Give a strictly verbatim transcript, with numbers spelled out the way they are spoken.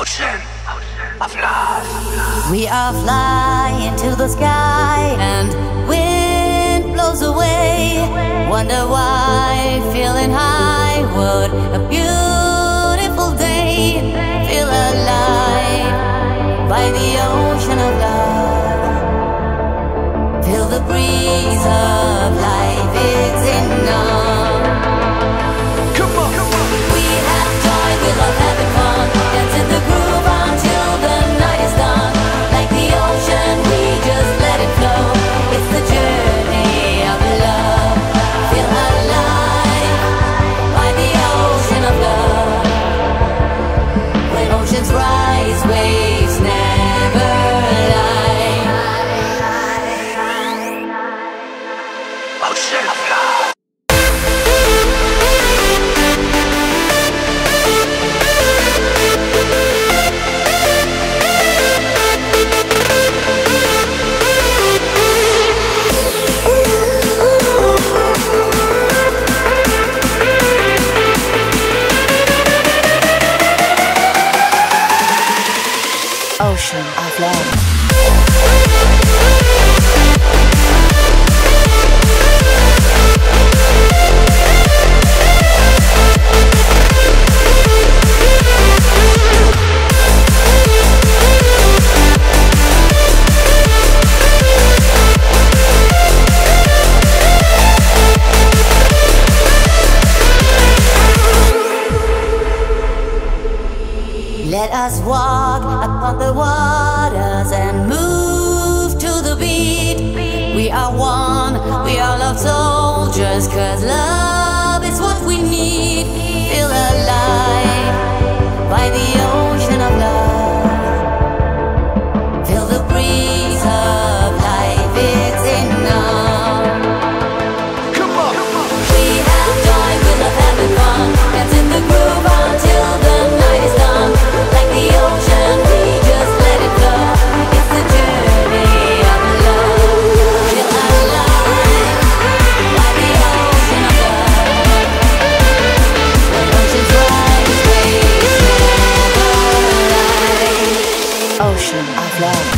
Ocean of love. We are flying to the sky and wind blows away. Wonder why, feeling high, what a beautiful day. Feel alive by the ocean of love. Feel the breeze of life, it's enough. Come on, come on. We have joy, we love having fun, dance in the groove until the night is done. Like the ocean, we just let it flow. It's the journey of love. Feel alive by the ocean of love. When oceans rise, waves never lie. Ocean of love. Ocean of love. Let us walk upon the waters and move to the beat. We are one, we are love soldiers, cause love is what we need. Feel alive by the ocean of love. Feel the breeze of life, it's enough. Come on, come on. We have joy, we love having fun, dance in the groove until the night is done. Like the ocean, we just let it flow. It's the journey of love. Feel alive by the ocean of love. When oceans rise, waves never lie. Ocean of love.